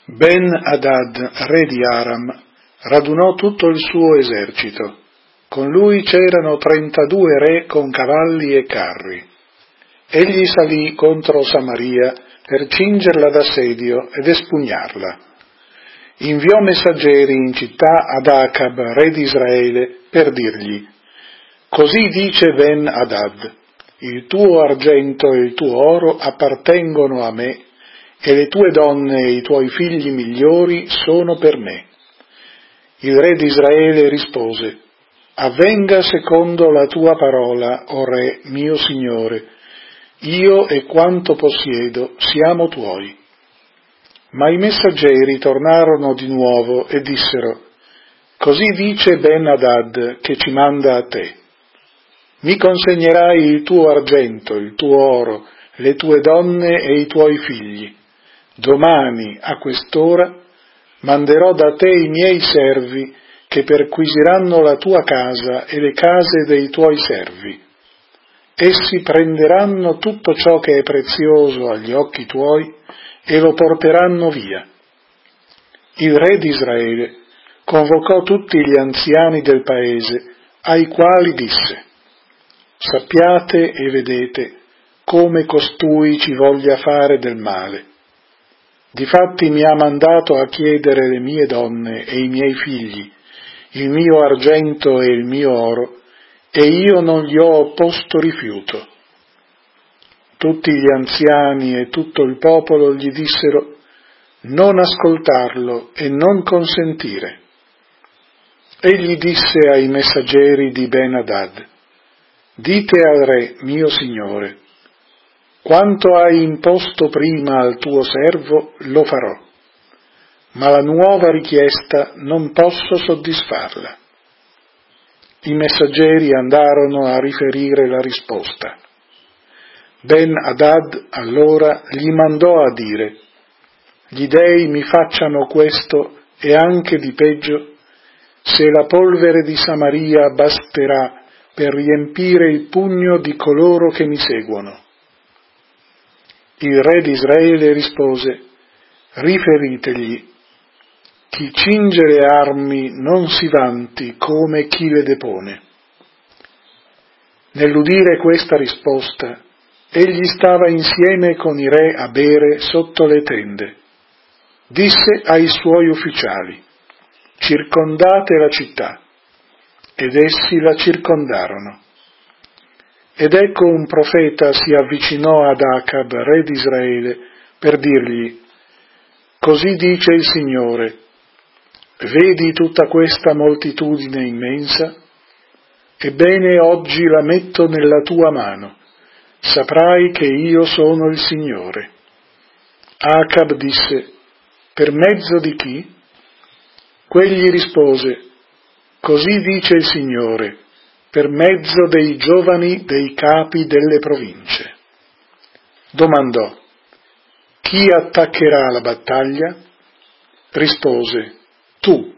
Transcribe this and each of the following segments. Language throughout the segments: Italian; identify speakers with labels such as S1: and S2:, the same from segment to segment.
S1: Ben-Hadad, re di Aram, radunò tutto il suo esercito. Con lui c'erano 32 re con cavalli e carri. Egli salì contro Samaria per cingerla d'assedio ed espugnarla. Inviò messaggeri in città ad Acab, re di Israele, per dirgli: «Così dice Ben-Hadad, il tuo argento e il tuo oro appartengono a me, e le tue donne e i tuoi figli migliori sono per me». Il re di Israele rispose: «Avvenga secondo la tua parola, o re, mio signore, io e quanto possiedo siamo tuoi». Ma i messaggeri tornarono di nuovo e dissero: «Così dice Ben-Hadad che ci manda a te: mi consegnerai il tuo argento, il tuo oro, le tue donne e i tuoi figli. Domani, a quest'ora, manderò da te i miei servi che perquisiranno la tua casa e le case dei tuoi servi. Essi prenderanno tutto ciò che è prezioso agli occhi tuoi e lo porteranno via». Il re di Israele convocò tutti gli anziani del paese, ai quali disse: «Sappiate e vedete come costui ci voglia fare del male. Difatti mi ha mandato a chiedere le mie donne e i miei figli, il mio argento e il mio oro, e io non gli ho opposto rifiuto». Tutti gli anziani e tutto il popolo gli dissero: «Non ascoltarlo e non consentire». Egli disse ai messaggeri di Ben-Hadad: «Dite al re, mio signore, quanto hai imposto prima al tuo servo lo farò, ma la nuova richiesta non posso soddisfarla». I messaggeri andarono a riferire la risposta. Ben-Hadad allora gli mandò a dire: «Gli dei mi facciano questo e anche di peggio, se la polvere di Samaria basterà per riempire il pugno di coloro che mi seguono». Il re di Israele rispose: «Riferitegli, chi cinge le armi non si vanti come chi le depone». Nell'udire questa risposta, egli stava insieme con i re a bere sotto le tende. Disse ai suoi ufficiali: «Circondate la città». Ed essi la circondarono. Ed ecco un profeta si avvicinò ad Acab, re di Israele, per dirgli: «Così dice il Signore, vedi tutta questa moltitudine immensa? Ebbene oggi la metto nella tua mano, saprai che io sono il Signore». Acab disse: «Per mezzo di chi?» Quegli rispose: «Così dice il Signore, per mezzo dei giovani dei capi delle province». Domandò: «Chi attaccherà la battaglia?» Rispose: «Tu».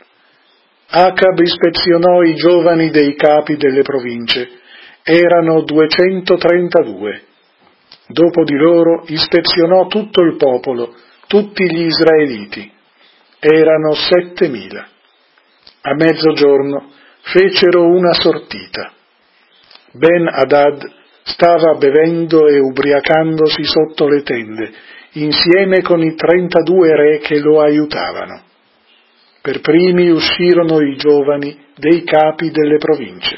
S1: Acab ispezionò i giovani dei capi delle province, erano 232. Dopo di loro ispezionò tutto il popolo, tutti gli israeliti, erano 7.000. A mezzogiorno fecero una sortita. Ben-Hadad stava bevendo e ubriacandosi sotto le tende, insieme con i 32 re che lo aiutavano. Per primi uscirono i giovani dei capi delle province.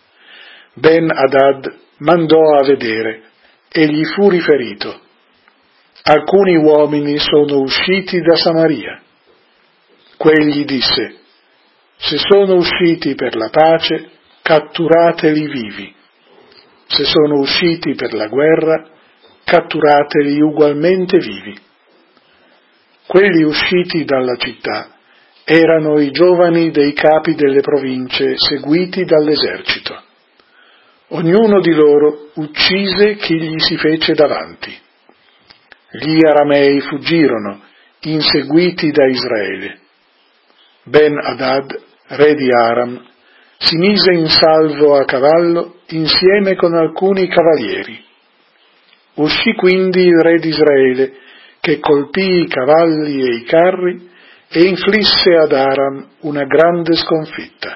S1: Ben-Hadad mandò a vedere e gli fu riferito: «Alcuni uomini sono usciti da Samaria». Quegli disse: «Se sono usciti per la pace, catturateli vivi. Se sono usciti per la guerra, catturateli ugualmente vivi». Quelli usciti dalla città erano i giovani dei capi delle province seguiti dall'esercito. Ognuno di loro uccise chi gli si fece davanti. Gli aramei fuggirono, inseguiti da Israele. Ben-Hadad, re di Aram, si mise in salvo a cavallo insieme con alcuni cavalieri. Uscì quindi il re di Israele, che colpì i cavalli e i carri e inflisse ad Aram una grande sconfitta.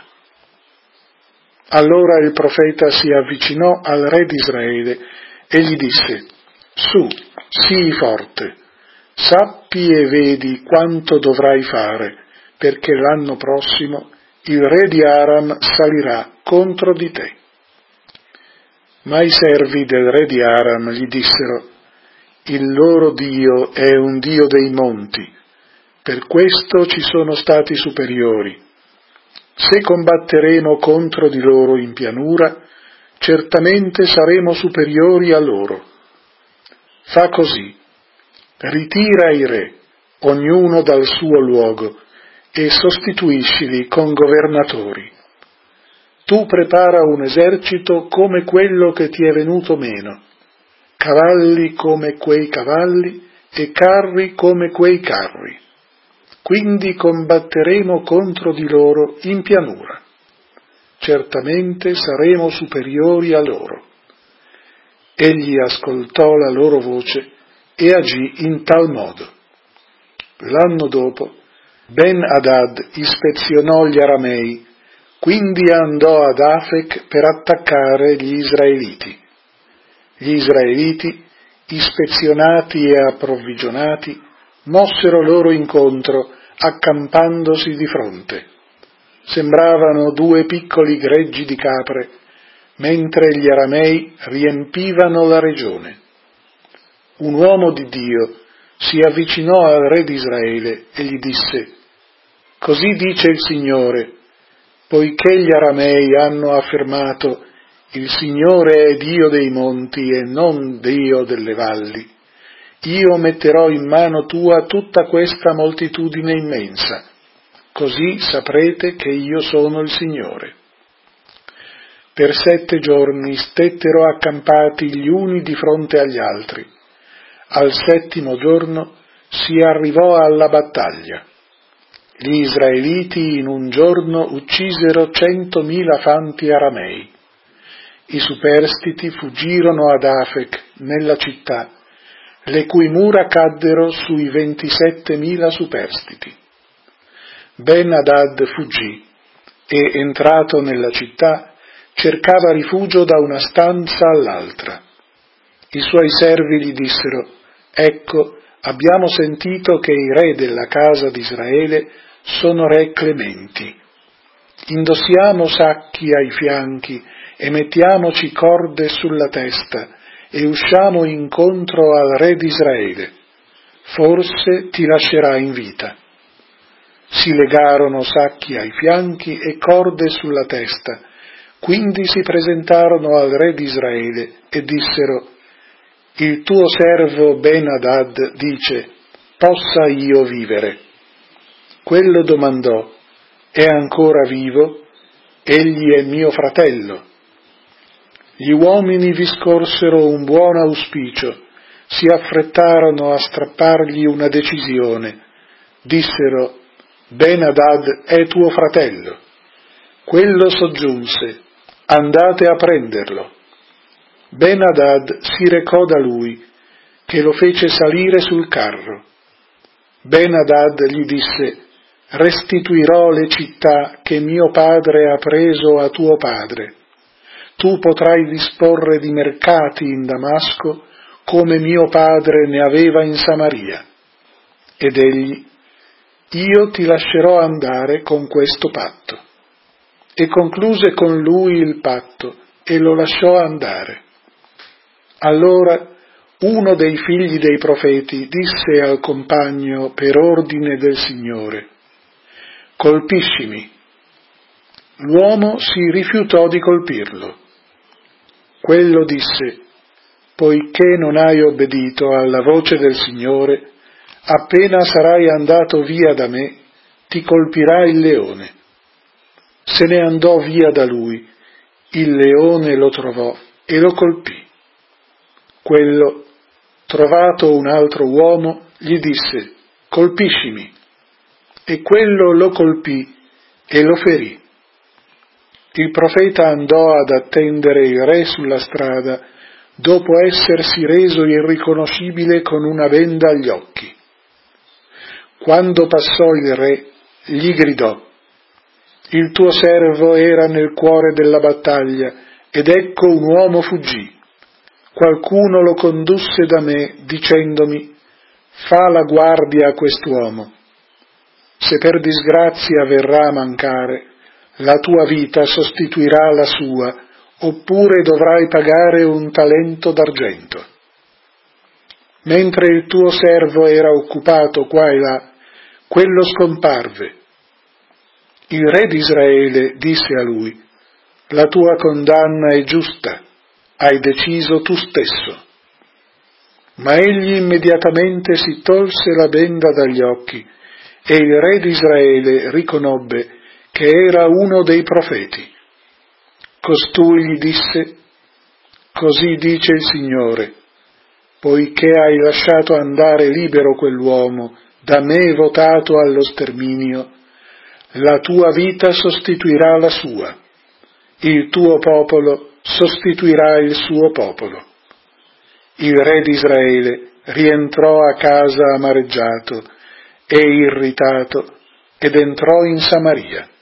S1: Allora il profeta si avvicinò al re di Israele e gli disse: «Su, sii forte, sappi e vedi quanto dovrai fare, perché l'anno prossimo il re di Aram salirà contro di te». Ma i servi del re di Aram gli dissero: «Il loro Dio è un Dio dei monti, per questo ci sono stati superiori. Se combatteremo contro di loro in pianura, certamente saremo superiori a loro. Fa così, ritira i re, ognuno dal suo luogo, e sostituiscili con governatori. Tu prepara un esercito come quello che ti è venuto meno, cavalli come quei cavalli e carri come quei carri. Quindi combatteremo contro di loro in pianura. Certamente saremo superiori a loro». Egli ascoltò la loro voce e agì in tal modo. L'anno dopo Ben-Hadad ispezionò gli aramei, quindi andò ad Afec per attaccare gli israeliti. Gli israeliti, ispezionati e approvvigionati, mossero loro incontro, accampandosi di fronte. Sembravano 2 piccoli greggi di capre, mentre gli aramei riempivano la regione. Un uomo di Dio si avvicinò al re di Israele e gli disse: «Così dice il Signore, poiché gli aramei hanno affermato: il Signore è Dio dei monti e non Dio delle valli, io metterò in mano tua tutta questa moltitudine immensa, così saprete che io sono il Signore». Per 7 giorni stettero accampati gli uni di fronte agli altri. Al 7° giorno si arrivò alla battaglia. Gli israeliti in un giorno uccisero 100.000 fanti aramei. I superstiti fuggirono ad Afec, nella città, le cui mura caddero sui 27.000 superstiti. Ben-Hadad fuggì e, entrato nella città, cercava rifugio da una stanza all'altra. I suoi servi gli dissero: «Ecco, abbiamo sentito che i re della casa di Israele sono re clementi. Indossiamo sacchi ai fianchi e mettiamoci corde sulla testa e usciamo incontro al re di Israele. Forse ti lascerà in vita». Si legarono sacchi ai fianchi e corde sulla testa, quindi si presentarono al re di Israele e dissero: «Il tuo servo Ben-Hadad dice: possa io vivere?» Quello domandò: «È ancora vivo? Egli è mio fratello». Gli uomini vi scorsero un buon auspicio, si affrettarono a strappargli una decisione. Dissero: «Ben-Hadad è tuo fratello». Quello soggiunse: «Andate a prenderlo». Ben-Hadad si recò da lui, che lo fece salire sul carro. Ben-Hadad gli disse: «Restituirò le città che mio padre ha preso a tuo padre. Tu potrai disporre di mercati in Damasco come mio padre ne aveva in Samaria». Ed egli: «Io ti lascerò andare con questo patto». E concluse con lui il patto e lo lasciò andare. Allora uno dei figli dei profeti disse al compagno per ordine del Signore: «Colpiscimi». L'uomo si rifiutò di colpirlo. Quello disse: «Poiché non hai obbedito alla voce del Signore, appena sarai andato via da me, ti colpirà il leone». Se ne andò via da lui, il leone lo trovò e lo colpì. Quello, trovato un altro uomo, gli disse: «Colpiscimi». E quello lo colpì e lo ferì. Il profeta andò ad attendere il re sulla strada, dopo essersi reso irriconoscibile con una benda agli occhi. Quando passò il re, gli gridò: «Il tuo servo era nel cuore della battaglia, ed ecco un uomo fuggì. Qualcuno lo condusse da me, dicendomi: fa la guardia a quest'uomo. Se per disgrazia verrà a mancare, la tua vita sostituirà la sua, oppure dovrai pagare un talento d'argento». Mentre il tuo servo era occupato qua e là, quello scomparve. Il re di Israele disse a lui: «La tua condanna è giusta, hai deciso tu stesso». Ma egli immediatamente si tolse la benda dagli occhi, e il re di Israele riconobbe che era uno dei profeti. Costui gli disse: «Così dice il Signore, poiché hai lasciato andare libero quell'uomo, da me votato allo sterminio, la tua vita sostituirà la sua, il tuo popolo sostituirà il suo popolo». Il re di Israele rientrò a casa amareggiato e irritato ed entrò in Samaria.